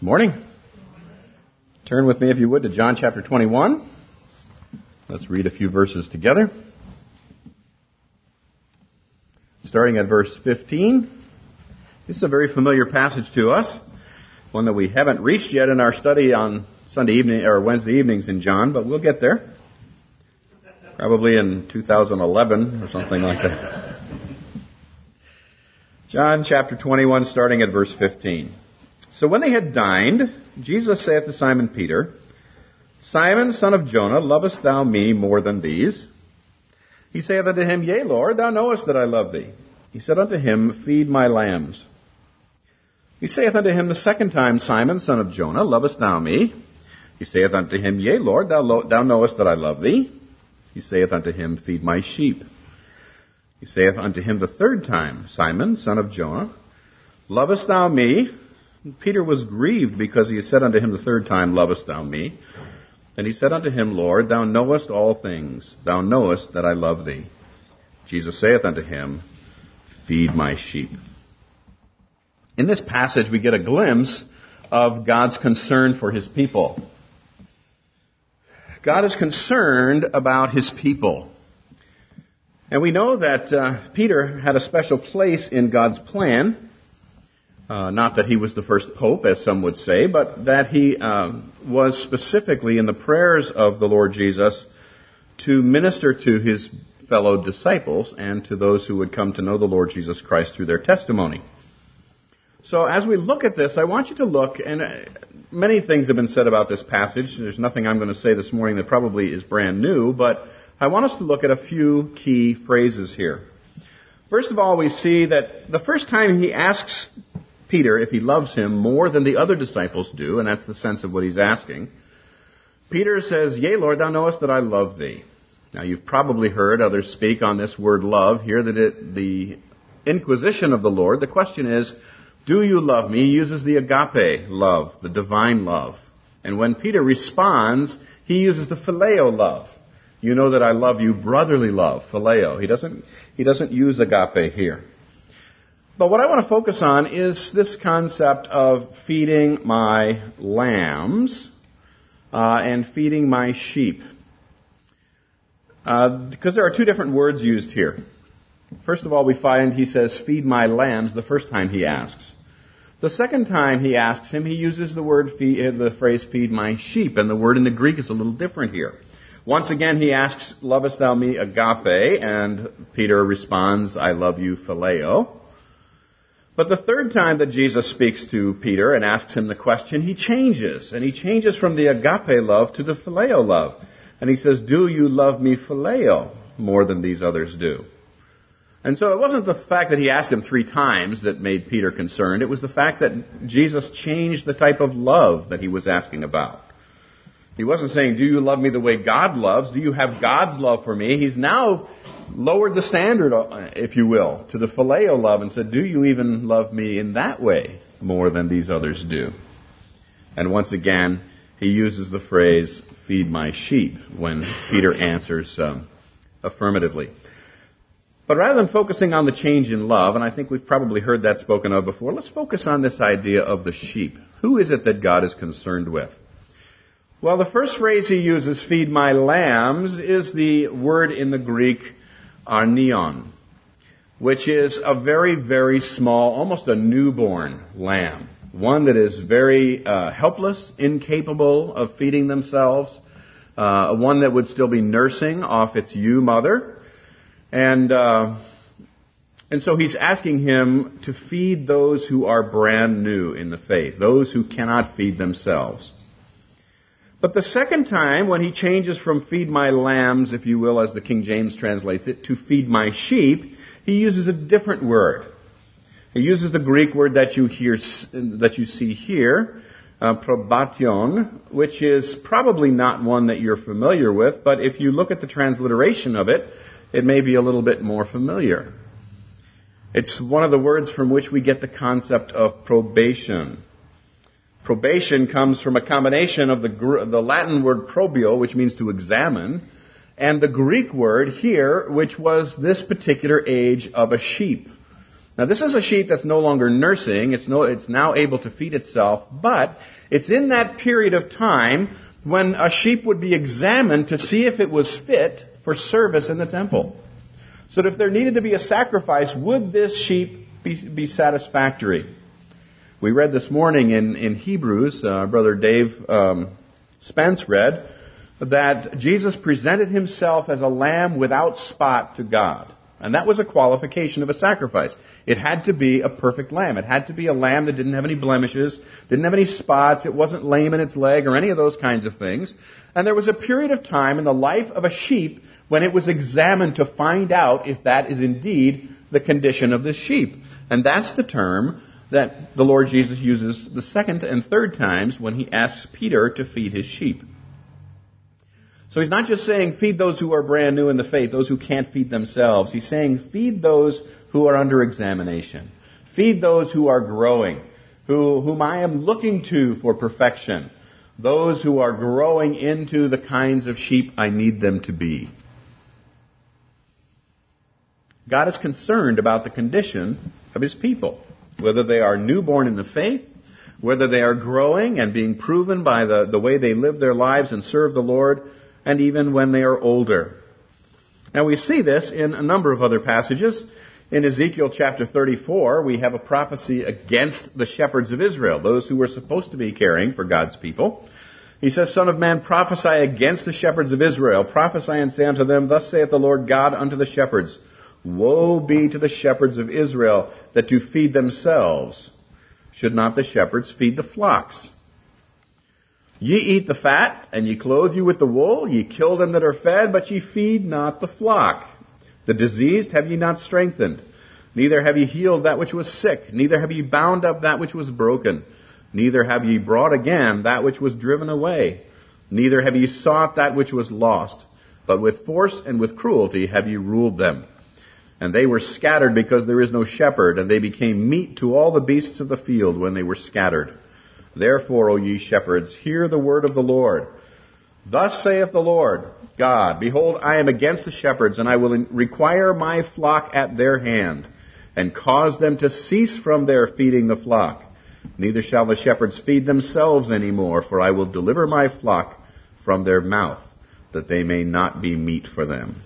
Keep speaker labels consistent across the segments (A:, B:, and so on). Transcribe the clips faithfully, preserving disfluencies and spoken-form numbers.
A: Morning. Turn with me, if you would, to John chapter twenty-one. Let's read a few verses together. Starting at verse fifteen. This is a very familiar passage to us, one that we haven't reached yet in our study on Sunday evening or Wednesday evenings in John, but we'll get there. Probably in two thousand eleven or something like that. John chapter twenty-one, starting at verse fifteen. So when they had dined, Jesus saith to Simon Peter, Simon, son of Jonah, lovest thou me more than these? He saith unto him, Yea, Lord, thou knowest that I love thee. He said unto him, Feed my lambs. He saith unto him the second time, Simon, son of Jonah, lovest thou me? He saith unto him, Yea, Lord, thou, lo- thou knowest that I love thee. He saith unto him, Feed my sheep. He saith unto him the third time, Simon, son of Jonah, lovest thou me? And Peter was grieved because he had said unto him the third time, Lovest thou me? And he said unto him, Lord, thou knowest all things. Thou knowest that I love thee. Jesus saith unto him, Feed my sheep. In this passage, we get a glimpse of God's concern for His people. God is concerned about His people. And we know that uh, Peter had a special place in God's plan. Uh, not that he was the first pope, as some would say, but that he uh, was specifically in the prayers of the Lord Jesus to minister to his fellow disciples and to those who would come to know the Lord Jesus Christ through their testimony. So as we look at this, I want you to look, and uh, many things have been said about this passage. There's nothing I'm going to say this morning that probably is brand new, but I want us to look at a few key phrases here. First of all, we see that the first time he asks Peter if he loves him more than the other disciples do, and that's the sense of what he's asking, Peter says, Yea, Lord, thou knowest that I love thee. Now, you've probably heard others speak on this word love here, that it, the inquisition of the Lord, the question is, do you love me? He uses the agape love, the divine love. And when Peter responds, he uses the phileo love. You know that I love you, brotherly love, phileo. He doesn't, he doesn't use agape here. But what I want to focus on is this concept of feeding my lambs uh, and feeding my sheep. Uh, because there are two different words used here. First of all, we find he says, feed my lambs, the first time he asks. The second time he asks him, he uses the word, feed, the phrase, feed my sheep, and the word in the Greek is a little different here. Once again, he asks, lovest thou me, agape, and Peter responds, I love you, phileo. But the third time that Jesus speaks to Peter and asks him the question, he changes, and he changes from the agape love to the phileo love. And he says, do you love me, phileo, more than these others do? And so it wasn't the fact that he asked him three times that made Peter concerned. It was the fact that Jesus changed the type of love that he was asking about. He wasn't saying, do you love me the way God loves? Do you have God's love for me? He's now lowered the standard, if you will, to the phileo love and said, do you even love me in that way more than these others do? And once again, he uses the phrase, feed my sheep, when Peter answers um, affirmatively. But rather than focusing on the change in love, and I think we've probably heard that spoken of before, let's focus on this idea of the sheep. Who is it that God is concerned with? Well, the first phrase he uses, feed my lambs, is the word in the Greek, arnion, which is a very, very small, almost a newborn lamb. One that is very uh, helpless, incapable of feeding themselves. Uh, one that would still be nursing off its ewe mother. And, uh, and so he's asking him to feed those who are brand new in the faith, those who cannot feed themselves. But the second time, when he changes from feed my lambs, if you will, as the King James translates it, to feed my sheep, he uses a different word. He uses the Greek word that you hear, that you see here, uh, probation, which is probably not one that you're familiar with, but if you look at the transliteration of it, it may be a little bit more familiar. It's one of the words from which we get the concept of probation. Probation comes from a combination of the, the Latin word probio, which means to examine, and the Greek word here, which was this particular age of a sheep. Now, this is a sheep that's no longer nursing. It's, no, it's now able to feed itself. But it's in that period of time when a sheep would be examined to see if it was fit for service in the temple. So that if there needed to be a sacrifice, would this sheep be, be satisfactory? We read this morning in, in Hebrews, uh, Brother Dave um, Spence read, that Jesus presented himself as a lamb without spot to God. And that was a qualification of a sacrifice. It had to be a perfect lamb. It had to be a lamb that didn't have any blemishes, didn't have any spots, it wasn't lame in its leg or any of those kinds of things. And there was a period of time in the life of a sheep when it was examined to find out if that is indeed the condition of this sheep. And that's the term that the Lord Jesus uses the second and third times when he asks Peter to feed his sheep. So he's not just saying feed those who are brand new in the faith, those who can't feed themselves. He's saying feed those who are under examination. Feed those who are growing, who, whom I am looking to for perfection. Those who are growing into the kinds of sheep I need them to be. God is concerned about the condition of his people, whether they are newborn in the faith, whether they are growing and being proven by the, the way they live their lives and serve the Lord, and even when they are older. Now we see this in a number of other passages. In Ezekiel chapter thirty-four, we have a prophecy against the shepherds of Israel, those who were supposed to be caring for God's people. He says, Son of man, prophesy against the shepherds of Israel. Prophesy and say unto them, Thus saith the Lord God unto the shepherds, Woe be to the shepherds of Israel that do feed themselves. Should not the shepherds feed the flocks? Ye eat the fat, and ye clothe you with the wool. Ye kill them that are fed, but ye feed not the flock. The diseased have ye not strengthened. Neither have ye healed that which was sick. Neither have ye bound up that which was broken. Neither have ye brought again that which was driven away. Neither have ye sought that which was lost. But with force and with cruelty have ye ruled them. And they were scattered because there is no shepherd, and they became meat to all the beasts of the field when they were scattered. Therefore, O ye shepherds, hear the word of the Lord. Thus saith the Lord God, Behold, I am against the shepherds, and I will require my flock at their hand, and cause them to cease from their feeding the flock. Neither shall the shepherds feed themselves any more, for I will deliver my flock from their mouth, that they may not be meat for them.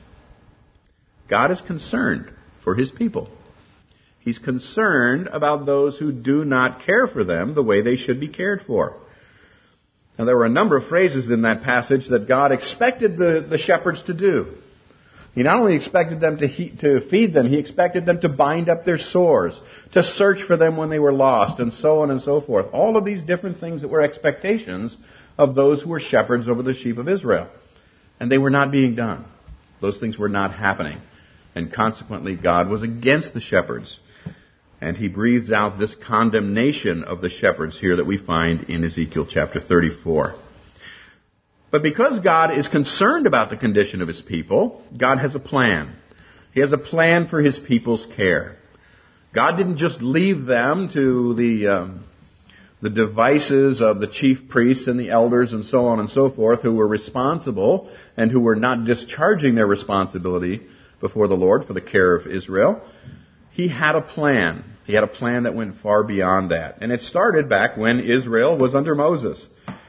A: God is concerned for his people. He's concerned about those who do not care for them the way they should be cared for. Now, there were a number of phrases in that passage that God expected the, the shepherds to do. He not only expected them to, he, to feed them, he expected them to bind up their sores, to search for them when they were lost, and so on and so forth. All of these different things that were expectations of those who were shepherds over the sheep of Israel. And they were not being done. Those things were not happening. And consequently, God was against the shepherds. And he breathes out this condemnation of the shepherds here that we find in Ezekiel chapter thirty-four. But because God is concerned about the condition of his people, God has a plan. He has a plan for his people's care. God didn't just leave them to the, um, the devices of the chief priests and the elders and so on and so forth, who were responsible and who were not discharging their responsibility before the Lord for the care of Israel. He had a plan. He had a plan that went far beyond that. And it started back when Israel was under Moses.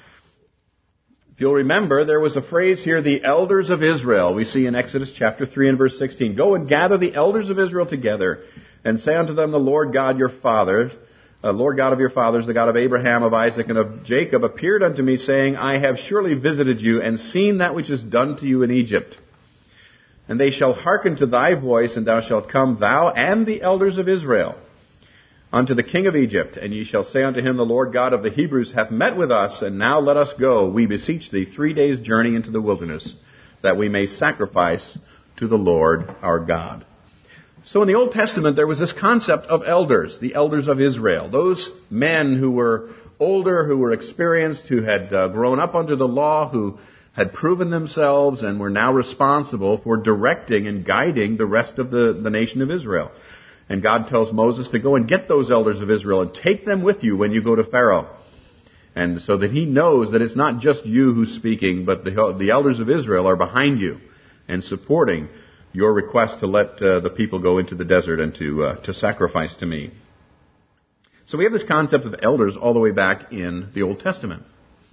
A: If you'll remember, there was a phrase here, the elders of Israel. We see in Exodus chapter three and verse sixteen. Go and gather the elders of Israel together and say unto them, the Lord God your father, uh, Lord God of your fathers, the God of Abraham, of Isaac, and of Jacob, appeared unto me, saying, I have surely visited you and seen that which is done to you in Egypt. And they shall hearken to thy voice, and thou shalt come, thou and the elders of Israel, unto the king of Egypt. And ye shall say unto him, the Lord God of the Hebrews hath met with us, and now let us go, we beseech thee, three days' journey into the wilderness, that we may sacrifice to the Lord our God. So in the Old Testament, there was this concept of elders, the elders of Israel, those men who were older, who were experienced, who had uh, grown up under the law, who had proven themselves and were now responsible for directing and guiding the rest of the, the nation of Israel. And God tells Moses to go and get those elders of Israel and take them with you when you go to Pharaoh. And so that he knows that it's not just you who's speaking, but the, the elders of Israel are behind you and supporting your request to let uh, the people go into the desert and to uh, to sacrifice to me. So we have this concept of elders all the way back in the Old Testament.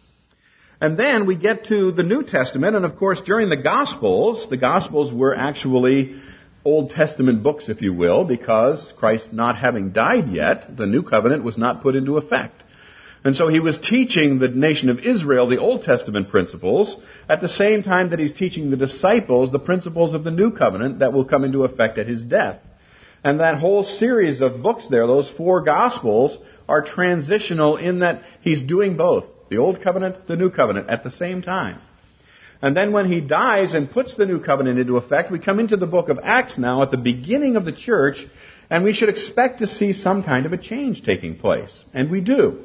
A: And then we get to the New Testament, and of course during the Gospels, the Gospels were actually Old Testament books, if you will, because Christ not having died yet, the New Covenant was not put into effect. And so he was teaching the nation of Israel the Old Testament principles at the same time that he's teaching the disciples the principles of the New Covenant that will come into effect at his death. And that whole series of books there, those four Gospels, are transitional in that he's doing both, the Old Covenant, the New Covenant, at the same time. And then when he dies and puts the New Covenant into effect, we come into the book of Acts now at the beginning of the church, and we should expect to see some kind of a change taking place. And we do.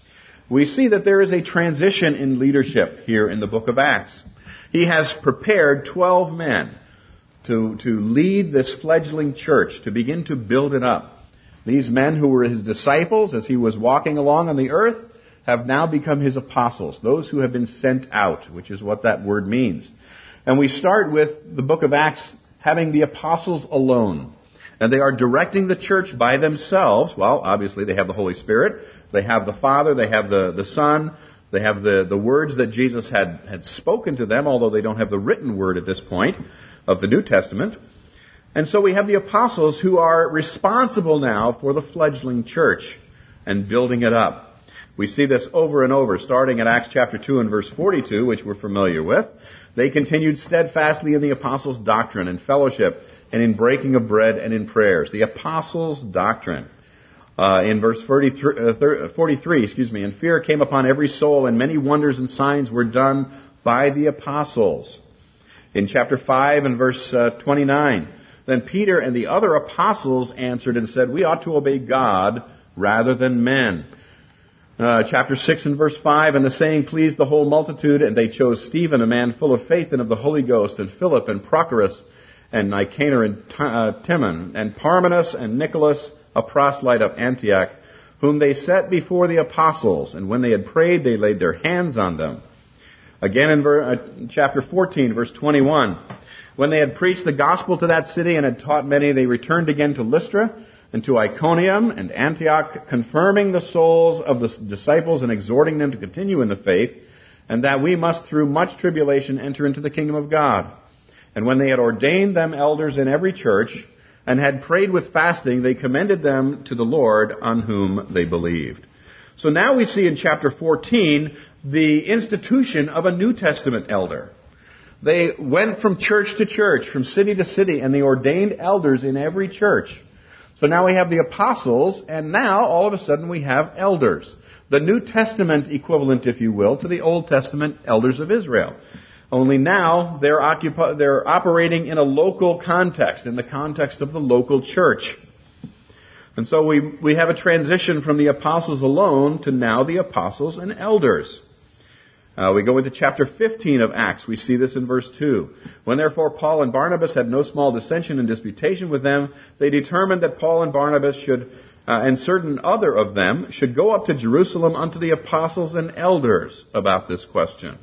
A: We see that there is a transition in leadership here in the book of Acts. He has prepared twelve men to, to lead this fledgling church, to begin to build it up. These men who were his disciples as he was walking along on the earth have now become his apostles, those who have been sent out, which is what that word means. And we start with the book of Acts having the apostles alone. And they are directing the church by themselves. Well, obviously they have the Holy Spirit. They have the Father. They have the, the Son. They have the, the words that Jesus had, had spoken to them, although they don't have the written word at this point of the New Testament. And so we have the apostles who are responsible now for the fledgling church and building it up. We see this over and over, starting at Acts chapter two and verse forty-two, which we're familiar with. They continued steadfastly in the apostles' doctrine and fellowship, and in breaking of bread and in prayers. The apostles' doctrine. Uh, in verse forty-three, uh, forty-three, excuse me, and fear came upon every soul, and many wonders and signs were done by the apostles. In chapter five and verse uh, twenty-nine, then Peter and the other apostles answered and said, we ought to obey God rather than men. Uh, chapter six and verse five, and the saying pleased the whole multitude, and they chose Stephen, a man full of faith and of the Holy Ghost, and Philip and Prochorus, and Nicanor and uh, Timon, and Parmenas and Nicholas, a proselyte of Antioch, whom they set before the apostles. And when they had prayed, they laid their hands on them. Again in ver- uh, chapter fourteen, verse twenty-one, when they had preached the gospel to that city and had taught many, they returned again to Lystra and to Iconium and Antioch, confirming the souls of the disciples and exhorting them to continue in the faith, and that we must through much tribulation enter into the kingdom of God. And when they had ordained them elders in every church, and had prayed with fasting, they commended them to the Lord on whom they believed. So now we see in chapter fourteen the institution of a New Testament elder. They went from church to church, from city to city, and they ordained elders in every church. So now we have the apostles, and now all of a sudden we have elders. The New Testament equivalent, if you will, to the Old Testament elders of Israel. Only now they're, occupi- they're operating in a local context, in the context of the local church. And so we, we have a transition from the apostles alone to now the apostles and elders. Uh, we go into chapter fifteen of Acts. We see this in verse two. When therefore Paul and Barnabas had no small dissension and disputation with them, they determined that Paul and Barnabas should, uh, and certain other of them, should go up to Jerusalem unto the apostles and elders about this question.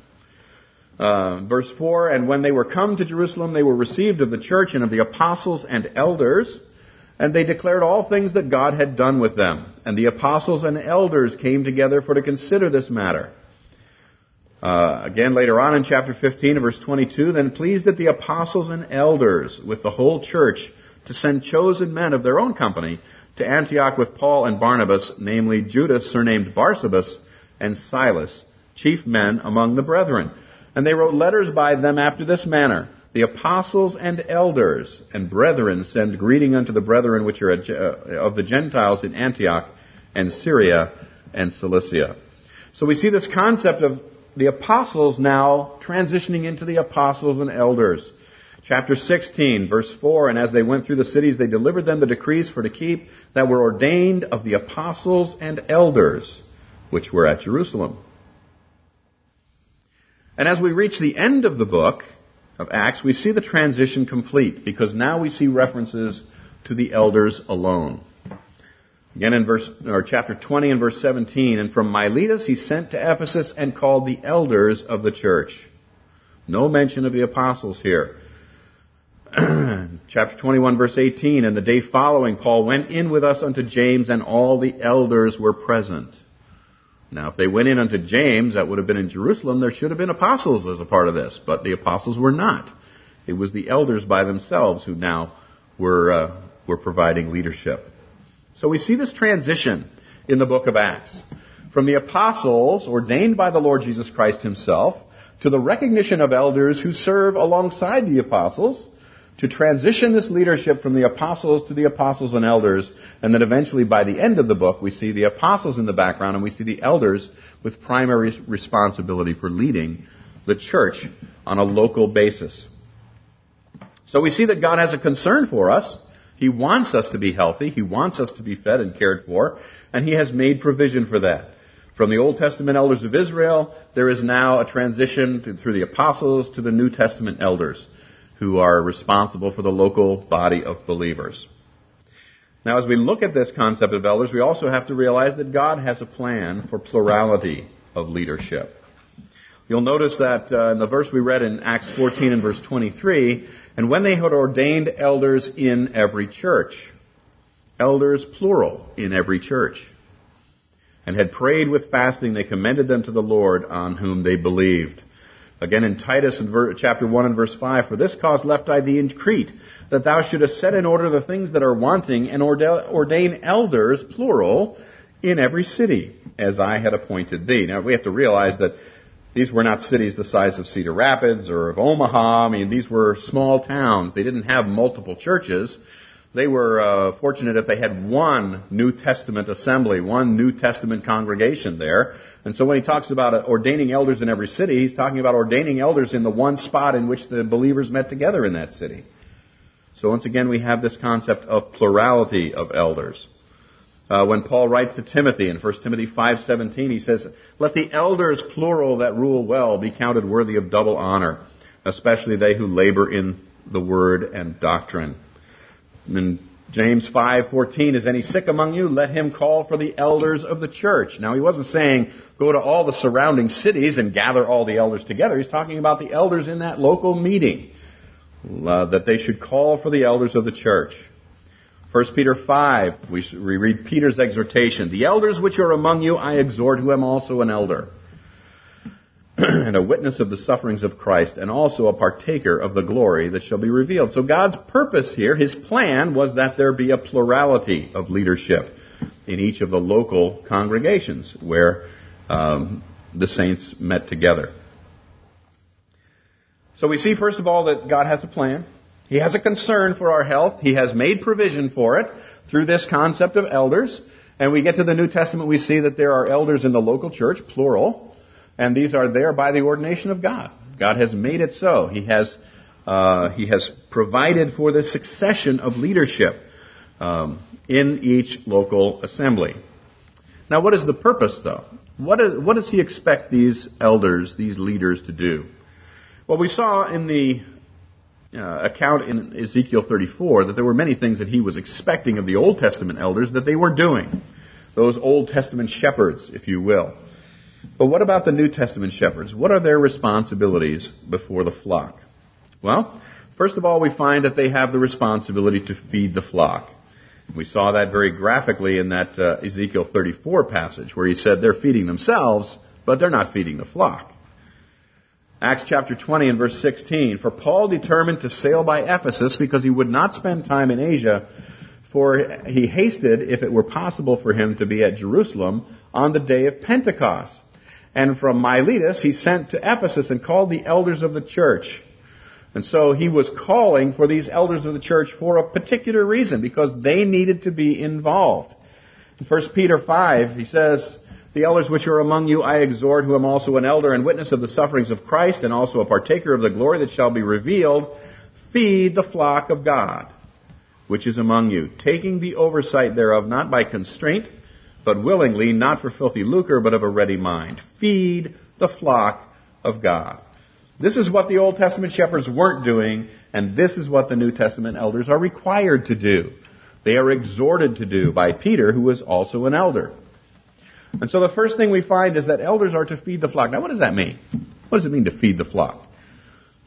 A: Uh, verse four, and when they were come to Jerusalem, they were received of the church and of the apostles and elders, and they declared all things that God had done with them. And the apostles and elders came together for to consider this matter. Uh, again, later on in chapter fifteen, verse twenty-two, then pleased it the apostles and elders with the whole church to send chosen men of their own company to Antioch with Paul and Barnabas, namely Judas, surnamed Barsabas, and Silas, chief men among the brethren. And they wrote letters by them after this manner. The apostles and elders and brethren send greeting unto the brethren which are of the Gentiles in Antioch and Syria and Cilicia. So we see this concept of the apostles now transitioning into the apostles and elders. Chapter sixteen, verse four, and as they went through the cities, they delivered them the decrees for to keep that were ordained of the apostles and elders which were at Jerusalem. And as we reach the end of the book of Acts, we see the transition complete, because now we see references to the elders alone. Again in verse or chapter twenty and verse seventeen, and from Miletus he sent to Ephesus and called the elders of the church. No mention of the apostles here. Chapter twenty-one, verse eighteen, and the day following, Paul went in with us unto James, and all the elders were present. Now, if they went in unto James, that would have been in Jerusalem, there should have been apostles as a part of this, but the apostles were not. It was the elders by themselves who now were, uh, were providing leadership. So we see this transition in the book of Acts. From the apostles ordained by the Lord Jesus Christ himself, to the recognition of elders who serve alongside the apostles, to transition this leadership from the apostles to the apostles and elders, and then eventually by the end of the book we see the apostles in the background and we see the elders with primary responsibility for leading the church on a local basis. So we see that God has a concern for us. He wants us to be healthy. He wants us to be fed and cared for, and He has made provision for that. From the Old Testament elders of Israel, there is now a transition to, through the apostles to the New Testament elders, who are responsible for the local body of believers. Now, as we look at this concept of elders, we also have to realize that God has a plan for plurality of leadership. You'll notice that uh, in the verse we read in Acts fourteen and verse twenty-three, and when they had ordained elders in every church, elders plural in every church, and had prayed with fasting, they commended them to the Lord on whom they believed. Again in Titus in ver- chapter one and verse five, for this cause left I thee in Crete, that thou shouldest set in order the things that are wanting, and orde- ordain elders, plural, in every city, as I had appointed thee. Now we have to realize that these were not cities the size of Cedar Rapids or of Omaha. I mean, these were small towns. They didn't have multiple churches. They were uh, fortunate if they had one New Testament assembly, one New Testament congregation there. And so when he talks about ordaining elders in every city, he's talking about ordaining elders in the one spot in which the believers met together in that city. So once again, we have this concept of plurality of elders. Uh, when Paul writes to Timothy in First Timothy five seventeen, he says, let the elders, plural, that rule well be counted worthy of double honor, especially they who labor in the word and doctrine. In James five fourteen, is any sick among you? Let him call for the elders of the church. Now, he wasn't saying go to all the surrounding cities and gather all the elders together. He's talking about the elders in that local meeting, uh, that they should call for the elders of the church. First Peter five, we read Peter's exhortation. The elders which are among you, I exhort, who am also an elder, and a witness of the sufferings of Christ, and also a partaker of the glory that shall be revealed. So God's purpose here, His plan, was that there be a plurality of leadership in each of the local congregations where um, the saints met together. So we see, first of all, that God has a plan. He has a concern for our health. He has made provision for it through this concept of elders. And we get to the New Testament, we see that there are elders in the local church, plural, and these are there by the ordination of God. God has made it so. He has uh, He has provided for the succession of leadership um, in each local assembly. Now, what is the purpose, though? What, is, what does He expect these elders, these leaders, to do? Well, we saw in the Uh, account in Ezekiel thirty-four that there were many things that he was expecting of the Old Testament elders that they were doing. Those Old Testament shepherds, if you will. But what about the New Testament shepherds? What are their responsibilities before the flock? Well, first of all, we find that they have the responsibility to feed the flock. We saw that very graphically in that uh, Ezekiel thirty-four passage where he said they're feeding themselves, but they're not feeding the flock. Acts chapter twenty and verse sixteen, for Paul determined to sail by Ephesus because he would not spend time in Asia, for he hasted, if it were possible for him, to be at Jerusalem on the day of Pentecost. And from Miletus he sent to Ephesus and called the elders of the church. And so he was calling for these elders of the church for a particular reason, because they needed to be involved. In First Peter five, he says, the elders which are among you I exhort, who am also an elder and witness of the sufferings of Christ, and also a partaker of the glory that shall be revealed. Feed the flock of God, which is among you, taking the oversight thereof, not by constraint, but willingly, not for filthy lucre, but of a ready mind. Feed the flock of God. This is what the Old Testament shepherds weren't doing, and this is what the New Testament elders are required to do. They are exhorted to do by Peter, who is also an elder. And so the first thing we find is that elders are to feed the flock. Now, what does that mean? What does it mean to feed the flock?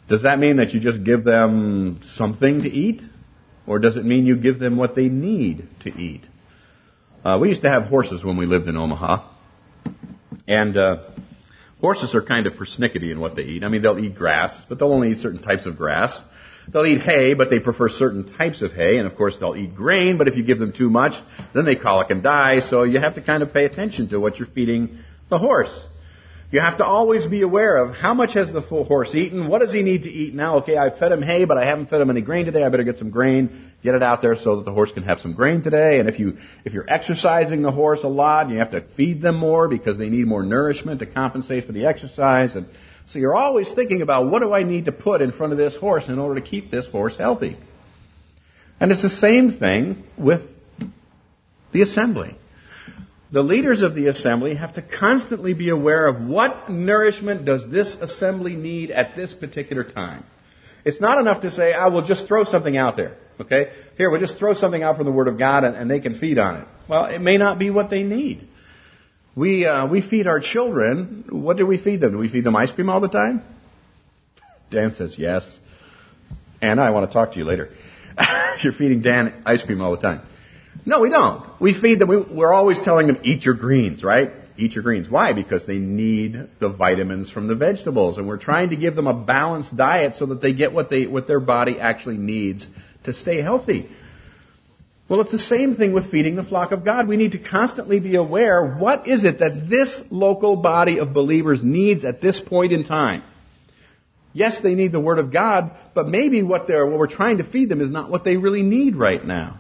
A: Does that mean that you just give them something to eat? Or does it mean you give them what they need to eat? Uh, we used to have horses when we lived in Omaha. And uh, horses are kind of persnickety in what they eat. I mean, they'll eat grass, but they'll only eat certain types of grass. They'll eat hay, but they prefer certain types of hay. And, of course, they'll eat grain, but if you give them too much, then they colic and die. So you have to kind of pay attention to what you're feeding the horse. You have to always be aware of how much has the full horse eaten, what does he need to eat now. Okay, I fed him hay, but I haven't fed him any grain today. I better get some grain, get it out there so that the horse can have some grain today. And if you if you're exercising the horse a lot, you have to feed them more because they need more nourishment to compensate for the exercise. And so you're always thinking about, what do I need to put in front of this horse in order to keep this horse healthy? And it's the same thing with the assembly. The leaders of the assembly have to constantly be aware of what nourishment does this assembly need at this particular time. It's not enough to say, I will just throw something out there. Okay? Here, we'll just throw something out from the Word of God and, and they can feed on it. Well, it may not be what they need. We uh, we feed our children. What do we feed them? Do we feed them ice cream all the time? Dan says yes. Anna, I want to talk to you later. You're feeding Dan ice cream all the time. No, we don't. We feed them. We, we're always telling them, eat your greens, right? Eat your greens. Why? Because they need the vitamins from the vegetables. And we're trying to give them a balanced diet so that they get what they what their body actually needs to stay healthy. Well, it's the same thing with feeding the flock of God. We need to constantly be aware, what is it that this local body of believers needs at this point in time? Yes, they need the Word of God, but maybe what they're what we're trying to feed them is not what they really need right now.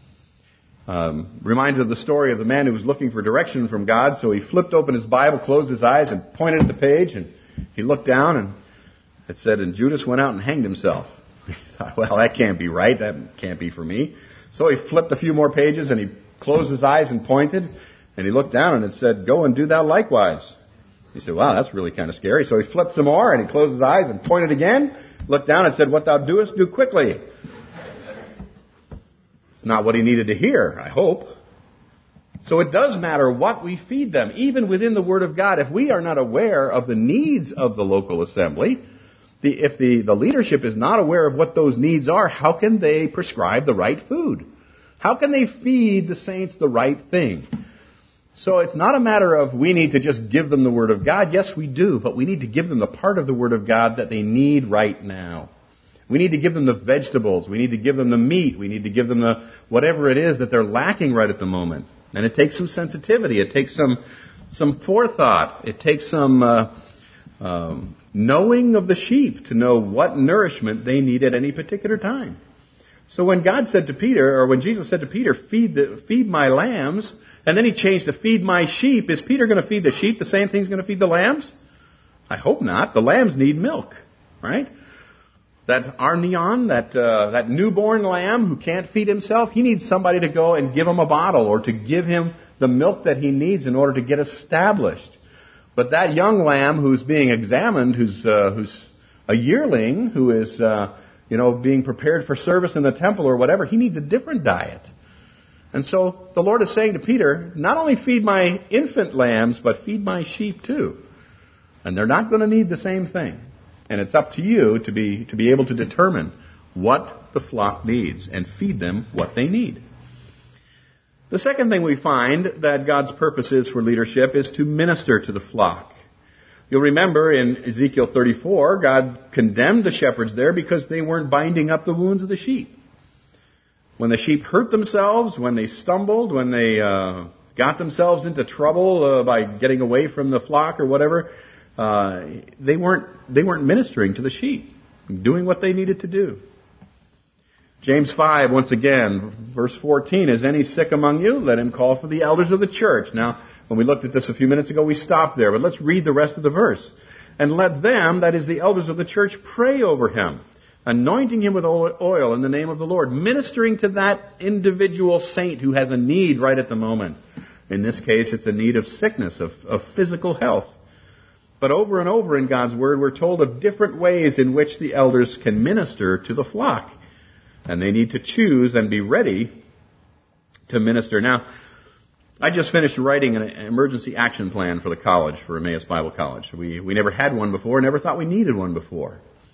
A: Um, reminded of the story of the man who was looking for direction from God, so he flipped open his Bible, closed his eyes, and pointed at the page, and he looked down, and it said, and Judas went out and hanged himself. He thought, well, that can't be right. That can't be for me. So he flipped a few more pages, and he closed his eyes and pointed, and he looked down, and it said, go and do thou likewise. He said, wow, that's really kind of scary. So he flipped some more, and he closed his eyes and pointed again, looked down and said, what thou doest, do quickly. It's not what he needed to hear, I hope. So it does matter what we feed them. Even within the Word of God, if we are not aware of the needs of the local assembly, the, if the, the leadership is not aware of what those needs are, how can they prescribe the right food? How can they feed the saints the right thing? So it's not a matter of we need to just give them the Word of God. Yes, we do, but we need to give them the part of the Word of God that they need right now. We need to give them the vegetables. We need to give them the meat. We need to give them the whatever it is that they're lacking right at the moment. And it takes some sensitivity. It takes some some forethought. It takes some uh, um, knowing of the sheep to know what nourishment they need at any particular time. So when God said to Peter, or when Jesus said to Peter, feed the, feed my lambs, and then he changed to feed my sheep, is Peter going to feed the sheep the same thing he's going to feed the lambs? I hope not. The lambs need milk, right? That arnion, that uh, that newborn lamb who can't feed himself, he needs somebody to go and give him a bottle or to give him the milk that he needs in order to get established. But that young lamb who's being examined, who's uh, who's a yearling, who is uh, you know being prepared for service in the temple or whatever, he needs a different diet. And so the Lord is saying to Peter, not only feed my infant lambs, but feed my sheep too. And they're not going to need the same thing. And it's up to you to be to be able to determine what the flock needs and feed them what they need. The second thing we find that God's purpose is for leadership is to minister to the flock. You'll remember in Ezekiel thirty-four, God condemned the shepherds there because they weren't binding up the wounds of the sheep. When the sheep hurt themselves, when they stumbled, when they uh, got themselves into trouble uh, by getting away from the flock or whatever, Uh, they weren't they weren't ministering to the sheep, doing what they needed to do. James five, once again, verse fourteen, is any sick among you? Let him call for the elders of the church. Now, when we looked at this a few minutes ago, we stopped there, but let's read the rest of the verse. And let them, that is the elders of the church, pray over him, anointing him with oil in the name of the Lord, ministering to that individual saint who has a need right at the moment. In this case, it's a need of sickness, of, of physical health. But over and over in God's Word, we're told of different ways in which the elders can minister to the flock. And they need to choose and be ready to minister. Now, I just finished writing an emergency action plan for the college, for Emmaus Bible College. We we never had one before, never thought we needed one before.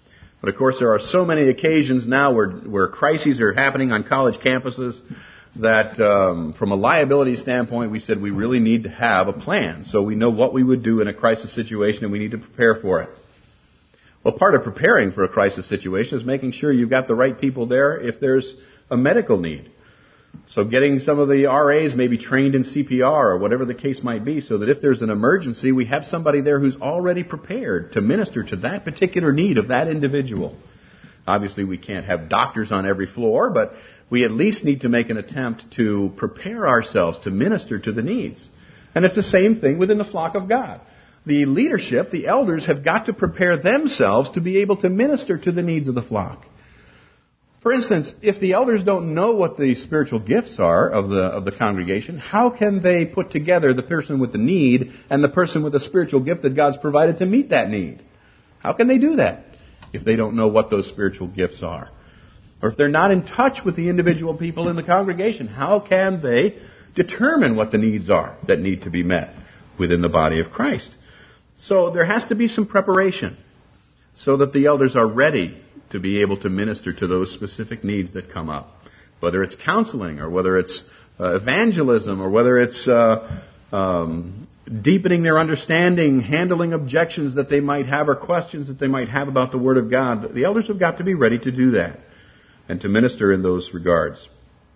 A: But of course, there are so many occasions now where, where crises are happening on college campuses that um, from a liability standpoint, we said we really need to have a plan so we know what we would do in a crisis situation and we need to prepare for it. Well, part of preparing for a crisis situation is making sure you've got the right people there if there's a medical need. So getting some of the R As maybe trained in C P R or whatever the case might be so that if there's an emergency, we have somebody there who's already prepared to minister to that particular need of that individual. Obviously, we can't have doctors on every floor, but we at least need to make an attempt to prepare ourselves to minister to the needs. And it's the same thing within the flock of God. The leadership, the elders, have got to prepare themselves to be able to minister to the needs of the flock. For instance, if the elders don't know what the spiritual gifts are of the of the congregation, how can they put together the person with the need and the person with the spiritual gift that God's provided to meet that need? How can they do that if they don't know what those spiritual gifts are? Or if they're not in touch with the individual people in the congregation, how can they determine what the needs are that need to be met within the body of Christ? So there has to be some preparation so that the elders are ready to be able to minister to those specific needs that come up. Whether it's counseling or whether it's uh, evangelism or whether it's uh, um, deepening their understanding, handling objections that they might have or questions that they might have about the Word of God. The elders have got to be ready to do that and to minister in those regards.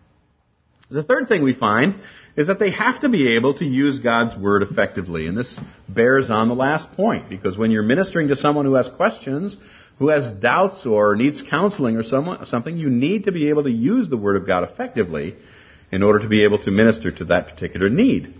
A: The third thing we find is that they have to be able to use God's Word effectively. And this bears on the last point, because when you're ministering to someone who has questions, who has doubts or needs counseling or someone, something, you need to be able to use the Word of God effectively in order to be able to minister to that particular need.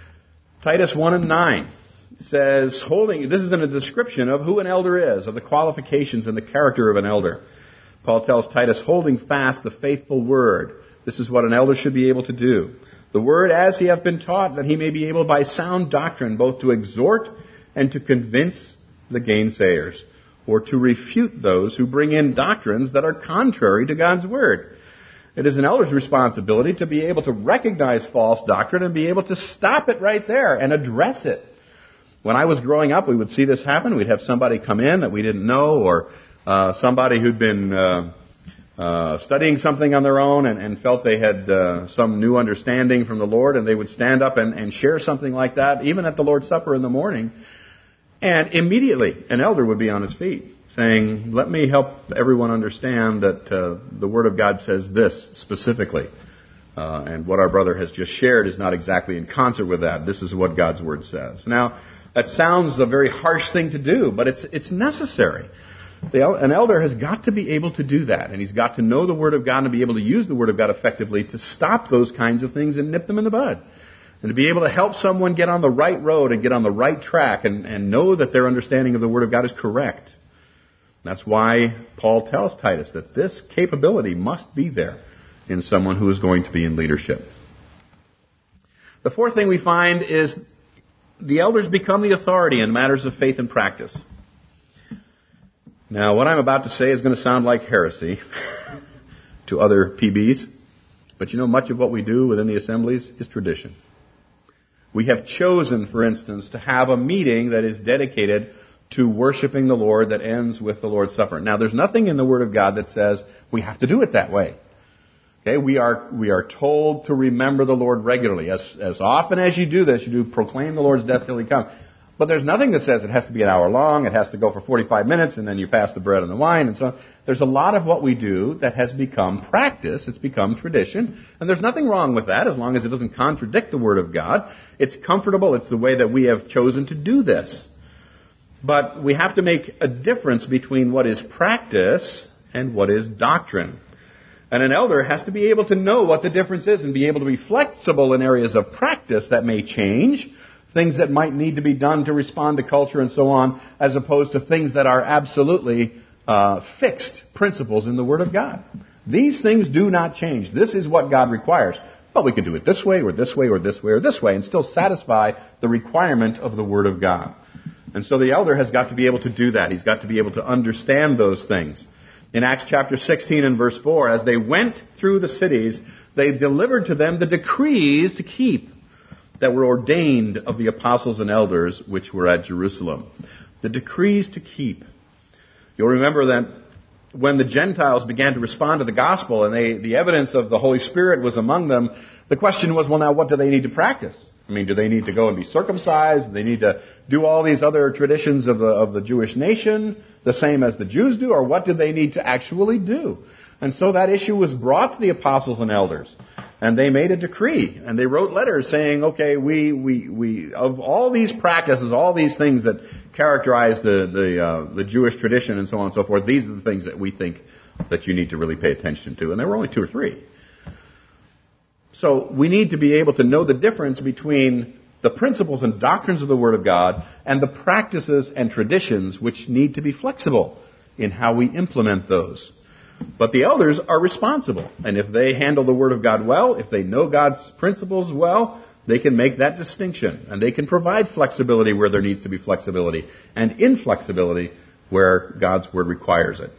A: Titus one and nine says, holding, this is in a description of who an elder is, of the qualifications and the character of an elder. Paul tells Titus, holding fast the faithful word. This is what an elder should be able to do. The word as he hath been taught, that he may be able by sound doctrine both to exhort and to convince the gainsayers, or to refute those who bring in doctrines that are contrary to God's word. It is an elder's responsibility to be able to recognize false doctrine and be able to stop it right there and address it. When I was growing up, we would see this happen. We'd have somebody come in that we didn't know, or uh, somebody who'd been uh, uh, studying something on their own and, and felt they had uh, some new understanding from the Lord, and they would stand up and, and share something like that, even at the Lord's Supper in the morning. And immediately, an elder would be on his feet, saying, let me help everyone understand that uh, the Word of God says this specifically. Uh, and what our brother has just shared is not exactly in concert with that. This is what God's Word says. Now, that sounds a very harsh thing to do, but it's it's necessary. The, an elder has got to be able to do that, and he's got to know the Word of God and be able to use the Word of God effectively to stop those kinds of things and nip them in the bud. And to be able to help someone get on the right road and get on the right track and, and know that their understanding of the Word of God is correct. That's why Paul tells Titus that this capability must be there in someone who is going to be in leadership. The fourth thing we find is the elders become the authority in matters of faith and practice. Now, what I'm about to say is going to sound like heresy to other P Bs, but you know, much of what we do within the assemblies is tradition. We have chosen, for instance, to have a meeting that is dedicated to worshiping the Lord that ends with the Lord's Supper. Now, there's nothing in the Word of God that says we have to do it that way. Okay, we are we are told to remember the Lord regularly. As as often as you do this, you do proclaim the Lord's death till He comes. But there's nothing that says it has to be an hour long, it has to go for forty-five minutes, and then you pass the bread and the wine, and so on. There's a lot of what we do that has become practice, it's become tradition, and there's nothing wrong with that as long as it doesn't contradict the Word of God. It's comfortable, it's the way that we have chosen to do this. But we have to make a difference between what is practice and what is doctrine. And an elder has to be able to know what the difference is and be able to be flexible in areas of practice that may change, things that might need to be done to respond to culture and so on, as opposed to things that are absolutely uh, fixed principles in the Word of God. These things do not change. This is what God requires. But we can do it this way or this way or this way or this way and still satisfy the requirement of the Word of God. And so the elder has got to be able to do that. He's got to be able to understand those things. In Acts chapter sixteen and verse four, as they went through the cities, they delivered to them the decrees to keep that were ordained of the apostles and elders which were at Jerusalem. The decrees to keep. You'll remember that when the Gentiles began to respond to the gospel and they, the evidence of the Holy Spirit was among them, the question was, well, now what do they need to practice? I mean, do they need to go and be circumcised? Do they need to do all these other traditions of the, of the Jewish nation, the same as the Jews do? Or what do they need to actually do? And so that issue was brought to the apostles and elders. And they made a decree. And they wrote letters saying, okay, we, we, we, of all these practices, all these things that characterize the, the, uh, the Jewish tradition and so on and so forth, these are the things that we think that you need to really pay attention to. And there were only two or three. So we need to be able to know the difference between the principles and doctrines of the Word of God and the practices and traditions which need to be flexible in how we implement those. But the elders are responsible. And if they handle the Word of God well, if they know God's principles well, they can make that distinction. And they can provide flexibility where there needs to be flexibility and inflexibility where God's Word requires it.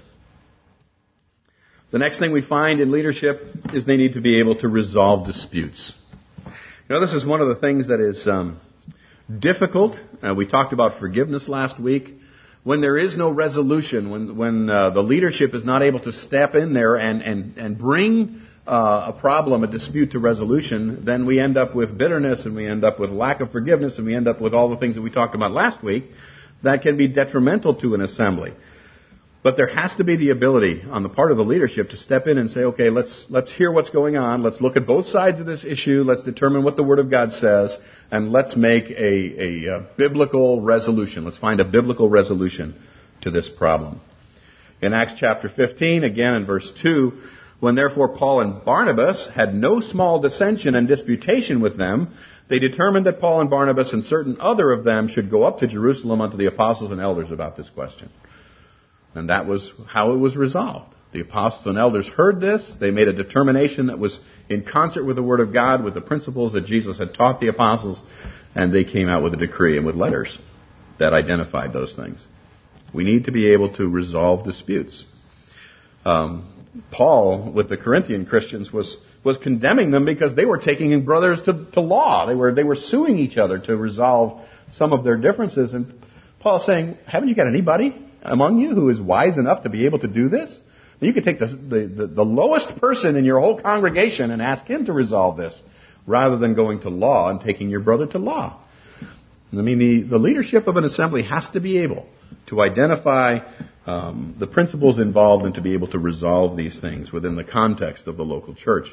A: The next thing we find in leadership is they need to be able to resolve disputes. You know, this is one of the things that is um, difficult. Uh, we talked about forgiveness last week. When there is no resolution, when when uh, the leadership is not able to step in there and and and bring uh, a problem, a dispute to resolution, then we end up with bitterness and we end up with lack of forgiveness and we end up with all the things that we talked about last week that can be detrimental to an assembly. But there has to be the ability on the part of the leadership to step in and say, okay, let's let's hear what's going on. Let's look at both sides of this issue. Let's determine what the Word of God says. And let's make a, a, a biblical resolution. Let's find a biblical resolution to this problem. In Acts chapter fifteen, again in verse two, when therefore Paul and Barnabas had no small dissension and disputation with them, they determined that Paul and Barnabas and certain other of them should go up to Jerusalem unto the apostles and elders about this question. And that was how it was resolved. The apostles and elders heard this. They made a determination that was in concert with the Word of God, with the principles that Jesus had taught the apostles, and they came out with a decree and with letters that identified those things. We need to be able to resolve disputes. Um, Paul, with the Corinthian Christians, was was condemning them because they were taking brothers to, to law. They were they were suing each other to resolve some of their differences. And Paul's saying, haven't you got anybody among you who is wise enough to be able to do this? You could take the, the, the, the lowest person in your whole congregation and ask him to resolve this, rather than going to law and taking your brother to law. I mean, the, the leadership of an assembly has to be able to identify um, the principles involved and to be able to resolve these things within the context of the local church.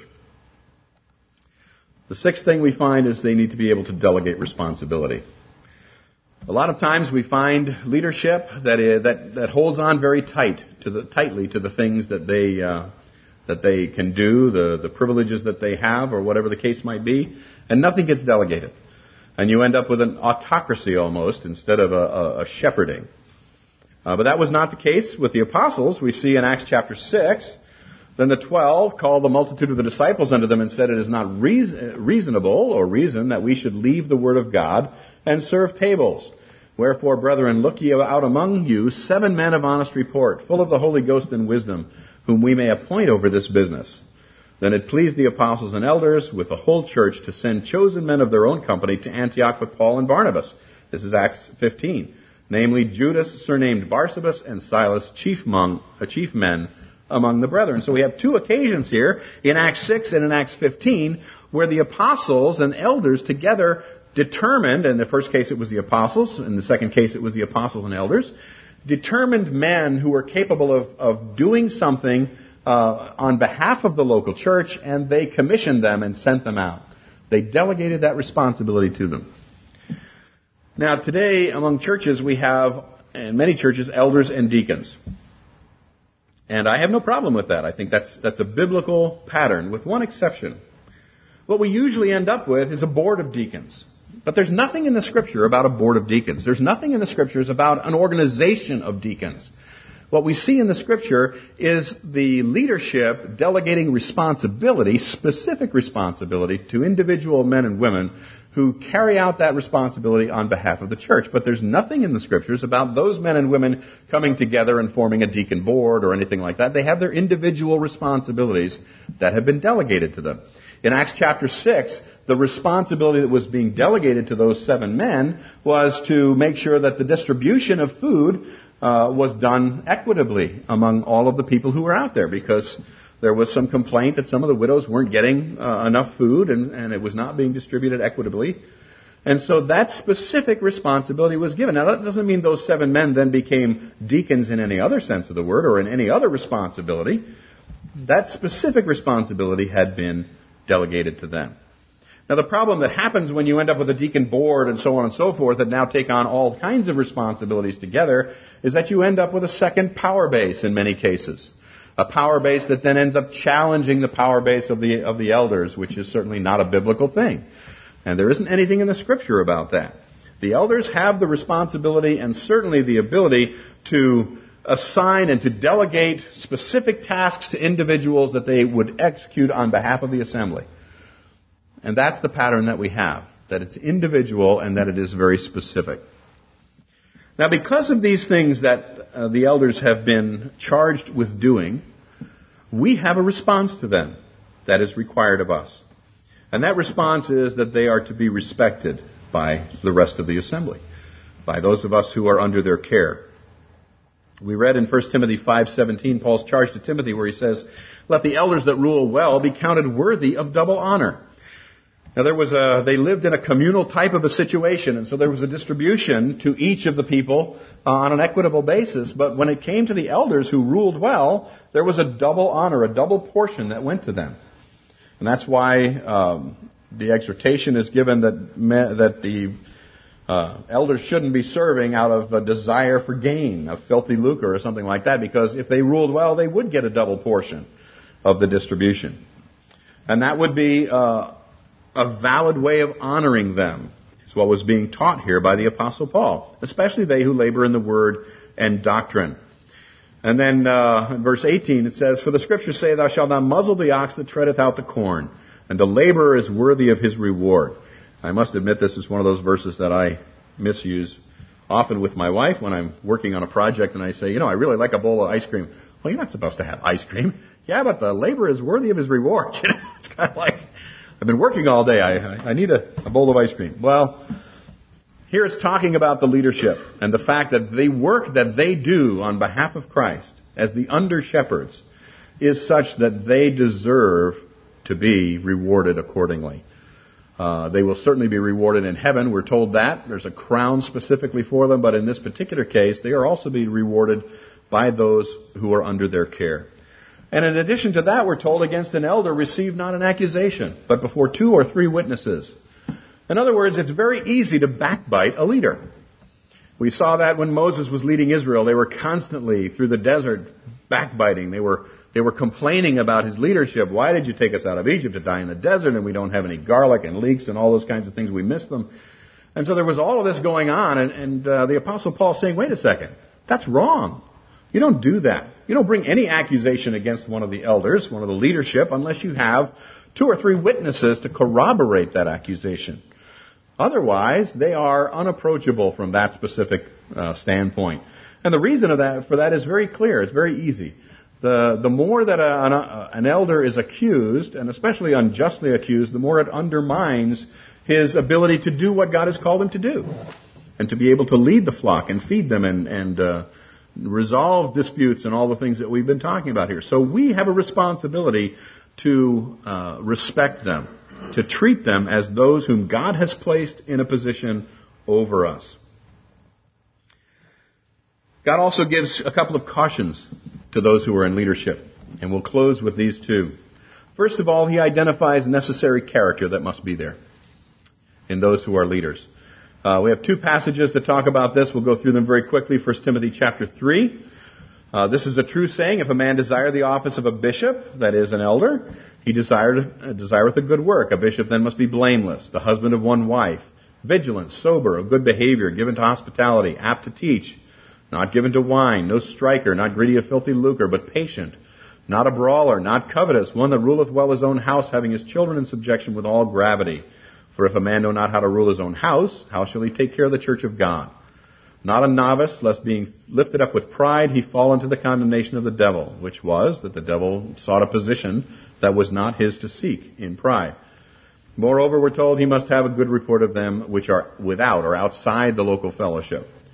A: The sixth thing we find is they need to be able to delegate responsibility. A lot of times we find leadership that is, that that holds on very tight to the tightly to the things that they uh, that they can do, the the privileges that they have, or whatever the case might be, and nothing gets delegated, and you end up with an autocracy almost instead of a, a, a shepherding. Uh, but that was not the case with the apostles. We see in Acts chapter six. Then the twelve called the multitude of the disciples unto them and said, it is not reason, reasonable or reason that we should leave the word of God and serve tables. Wherefore, brethren, look ye out among you seven men of honest report, full of the Holy Ghost and wisdom, whom we may appoint over this business. Then it pleased the apostles and elders with the whole church to send chosen men of their own company to Antioch with Paul and Barnabas. This is Acts fifteen. Namely, Judas, surnamed Barsabas, and Silas, chief, among, uh, chief men among the brethren. So we have two occasions here, in Acts six and in Acts fifteen, where the apostles and elders together determined, in the first case it was the apostles, in the second case it was the apostles and elders, determined men who were capable of, of doing something uh, on behalf of the local church, and they commissioned them and sent them out. They delegated that responsibility to them. Now today among churches we have, in many churches, elders and deacons. And I have no problem with that. I think that's that's a biblical pattern, with one exception. What we usually end up with is a board of deacons. But there's nothing in the Scripture about a board of deacons. There's nothing in the Scriptures about an organization of deacons. What we see in the Scripture is the leadership delegating responsibility, specific responsibility, to individual men and women who carry out that responsibility on behalf of the church. But there's nothing in the Scriptures about those men and women coming together and forming a deacon board or anything like that. They have their individual responsibilities that have been delegated to them. In Acts chapter six, the responsibility that was being delegated to those seven men was to make sure that the distribution of food uh, was done equitably among all of the people who were out there, because there was some complaint that some of the widows weren't getting uh, enough food, and, and it was not being distributed equitably. And so that specific responsibility was given. Now, that doesn't mean those seven men then became deacons in any other sense of the word or in any other responsibility. That specific responsibility had been delegated to them. Now, the problem that happens when you end up with a deacon board and so on and so forth that now take on all kinds of responsibilities together is that you end up with a second power base in many cases. A power base that then ends up challenging the power base of the of the elders, which is certainly not a biblical thing. And there isn't anything in the Scripture about that. The elders have the responsibility and certainly the ability to assign and to delegate specific tasks to individuals that they would execute on behalf of the assembly. And that's the pattern that we have, that it's individual and that it is very specific. Now, because of these things that uh, the elders have been charged with doing, we have a response to them that is required of us. And that response is that they are to be respected by the rest of the assembly, by those of us who are under their care. We read in First Timothy five seventeen, Paul's charge to Timothy, where he says, "Let the elders that rule well be counted worthy of double honor." Now, there was a, they lived in a communal type of a situation, and so there was a distribution to each of the people uh, on an equitable basis. But when it came to the elders who ruled well, there was a double honor, a double portion that went to them. And that's why um, the exhortation is given that me, that the uh, elders shouldn't be serving out of a desire for gain, of filthy lucre or something like that, because if they ruled well, they would get a double portion of the distribution. And that would be uh, a valid way of honoring them. It's what was being taught here by the Apostle Paul, especially they who labor in the word and doctrine. And then uh, in verse eighteen it says, "For the Scriptures say, Thou shalt not muzzle the ox that treadeth out the corn, and the laborer is worthy of his reward." I must admit this is one of those verses that I misuse often with my wife when I'm working on a project and I say, you know, I really like a bowl of ice cream. Well, you're not supposed to have ice cream. Yeah, but the laborer is worthy of his reward. You know, it's kind of like, I've been working all day. I, I need a, a bowl of ice cream. Well, here it's talking about the leadership and the fact that the work that they do on behalf of Christ as the under-shepherds is such that they deserve to be rewarded accordingly. Uh, they will certainly be rewarded in heaven. We're told that. There's a crown specifically for them, but in this particular case, they are also being rewarded by those who are under their care. And in addition to that, we're told, against an elder, receive not an accusation, but before two or three witnesses. In other words, it's very easy to backbite a leader. We saw that when Moses was leading Israel. They were constantly through the desert backbiting. They were they were complaining about his leadership. Why did you take us out of Egypt to die in the desert, and we don't have any garlic and leeks and all those kinds of things? We miss them. And so there was all of this going on, and, and uh, the Apostle Paul saying, wait a second, that's wrong. You don't do that. You don't bring any accusation against one of the elders, one of the leadership, unless you have two or three witnesses to corroborate that accusation. Otherwise, they are unapproachable from that specific uh, standpoint. And the reason of that, for that is very clear. It's very easy. The, the more that a, an, a, an elder is accused, and especially unjustly accused, the more it undermines his ability to do what God has called him to do. And to be able to lead the flock and feed them and, and uh, resolve disputes and all the things that we've been talking about here. So we have a responsibility to uh, respect them, to treat them as those whom God has placed in a position over us. God also gives a couple of cautions to those who are in leadership, and we'll close with these two. First of all, he identifies necessary character that must be there in those who are leaders. Uh, we have two passages that talk about this. We'll go through them very quickly. First Timothy chapter three. Uh, this is a true saying. If a man desire the office of a bishop, that is an elder, he desired, uh, desireth a good work. A bishop then must be blameless, the husband of one wife, vigilant, sober, of good behavior, given to hospitality, apt to teach, not given to wine, no striker, not greedy of filthy lucre, but patient, not a brawler, not covetous, one that ruleth well his own house, having his children in subjection with all gravity. For if a man know not how to rule his own house, how shall he take care of the church of God? Not a novice, lest being lifted up with pride, he fall into the condemnation of the devil, which was that the devil sought a position that was not his to seek in pride. Moreover, we're told he must have a good report of them which are without or outside the local fellowship.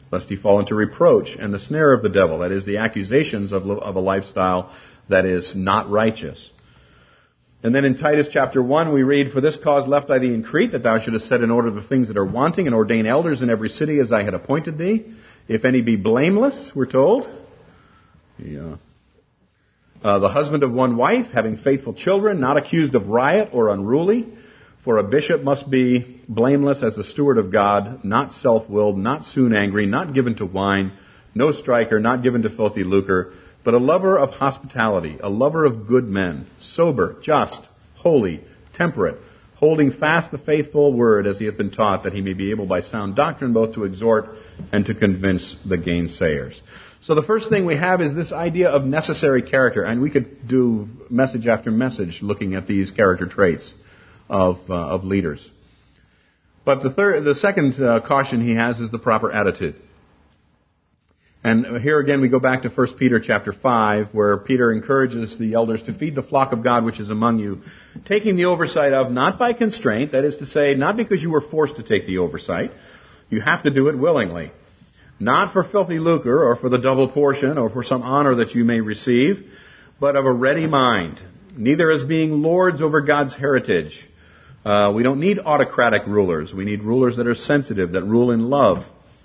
A: lest he fall into reproach and the snare of the devil, that is, the accusations of, of a lifestyle that is not righteous. And then in Titus chapter one, we read, For this cause left I thee in Crete, that thou shouldest set in order the things that are wanting, and ordain elders in every city as I had appointed thee. If any be blameless, we're told. Yeah. Uh, the husband of one wife, having faithful children, not accused of riot or unruly. For a bishop must be blameless as the steward of God, not self-willed, not soon angry, not given to wine, no striker, not given to filthy lucre, but a lover of hospitality, a lover of good men, sober, just, holy, temperate, holding fast the faithful word as he hath been taught, that he may be able by sound doctrine both to exhort and to convince the gainsayers. So the first thing we have is this idea of necessary character, and we could do message after message looking at these character traits of uh, of leaders. But the third, the second uh, caution he has is the proper attitude. And here again we go back to First Peter chapter five, where Peter encourages the elders to feed the flock of God which is among you, taking the oversight of, not by constraint, that is to say, not because you were forced to take the oversight. You have to do it willingly. Not for filthy lucre or for the double portion or for some honor that you may receive, but of a ready mind, neither as being lords over God's heritage. Uh, we don't need autocratic rulers. We need rulers that are sensitive, that rule in love.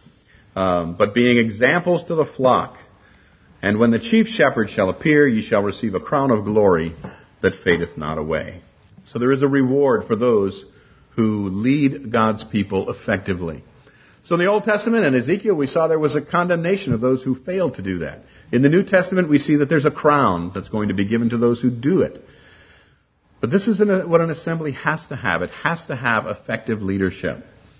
A: Um, but being examples to the flock. And when the chief shepherd shall appear, ye shall receive a crown of glory that fadeth not away. So there is a reward for those who lead God's people effectively. So in the Old Testament and Ezekiel, we saw there was a condemnation of those who failed to do that. In the New Testament, we see that there's a crown that's going to be given to those who do it. But this is what an assembly has to have. It has to have effective leadership.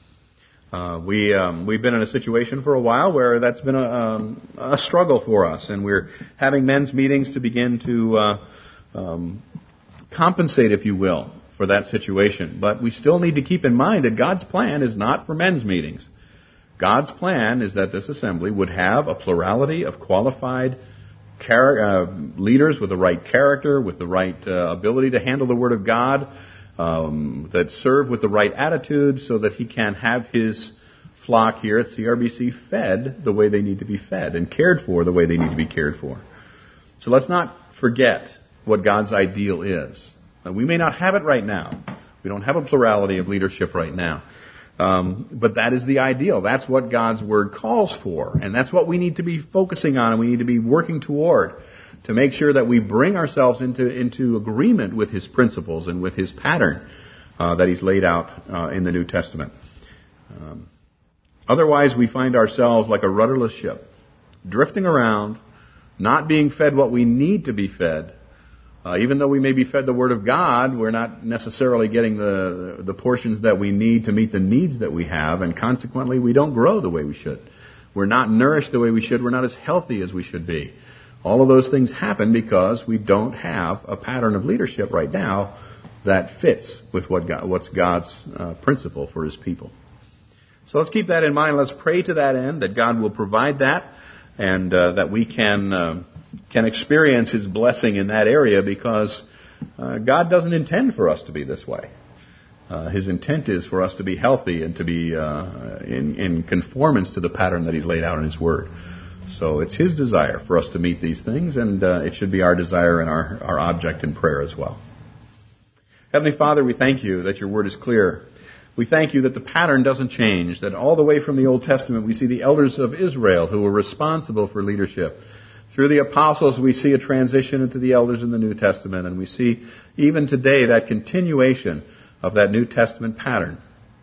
A: Uh, we, um, we've been in a situation for a while where that's been a, um, a struggle for us, and we're having men's meetings to begin to uh, um, compensate, if you will, for that situation. But we still need to keep in mind that God's plan is not for men's meetings. God's plan is that this assembly would have a plurality of qualified char- uh, leaders with the right character, with the right uh, ability to handle the Word of God, um, that serve with the right attitude so that he can have his flock here at C R B C fed the way they need to be fed and cared for the way they need to be cared for. So let's not forget what God's ideal is. Now, we may not have it right now. We don't have a plurality of leadership right now. Um, but that is the ideal. That's what God's Word calls for. And that's what we need to be focusing on and we need to be working toward to make sure that we bring ourselves into, into agreement with His principles and with His pattern uh, that He's laid out uh, in the New Testament. Um, otherwise, we find ourselves like a rudderless ship, drifting around, not being fed what we need to be fed. Uh, even though we may be fed the Word of God, we're not necessarily getting the the portions that we need to meet the needs that we have, and consequently we don't grow the way we should. We're not nourished the way we should. We're not as healthy as we should be. All of those things happen because we don't have a pattern of leadership right now that fits with what God, what's God's uh, principle for His people. So let's keep that in mind. Let's pray to that end, that God will provide that, and uh, that we can... Uh, can experience His blessing in that area, because uh, God doesn't intend for us to be this way. Uh, His intent is for us to be healthy and to be uh, in, in conformance to the pattern that He's laid out in His Word. So it's His desire for us to meet these things, and uh, it should be our desire and our, our object in prayer as well. Heavenly Father, we thank You that Your Word is clear. We thank You that the pattern doesn't change, that all the way from the Old Testament we see the elders of Israel who were responsible for leadership. Through the apostles, we see a transition into the elders in the New Testament, and we see even today that continuation of that New Testament pattern.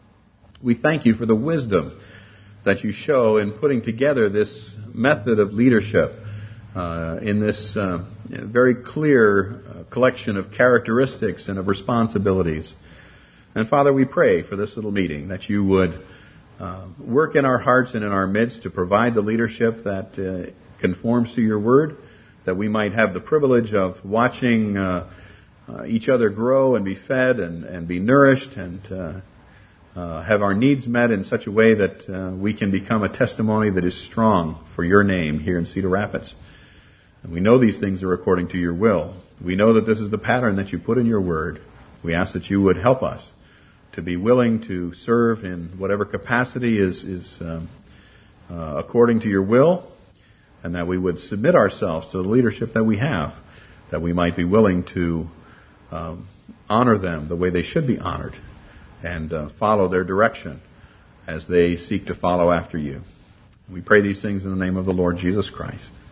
A: We thank You for the wisdom that You show in putting together this method of leadership uh, in this uh, very clear uh, collection of characteristics and of responsibilities. And Father, we pray for this little meeting that You would uh, work in our hearts and in our midst to provide the leadership that uh, conforms to Your Word, that we might have the privilege of watching uh, uh, each other grow and be fed and, and be nourished and uh, uh, have our needs met in such a way that uh, we can become a testimony that is strong for Your name here in Cedar Rapids. And we know these things are according to Your will. We know that this is the pattern that You put in Your Word. We ask that You would help us to be willing to serve in whatever capacity is, is um, uh, according to your will, and that we would submit ourselves to the leadership that we have, that we might be willing to um, honor them the way they should be honored, and uh, follow their direction as they seek to follow after you. We pray these things in the name of the Lord Jesus Christ.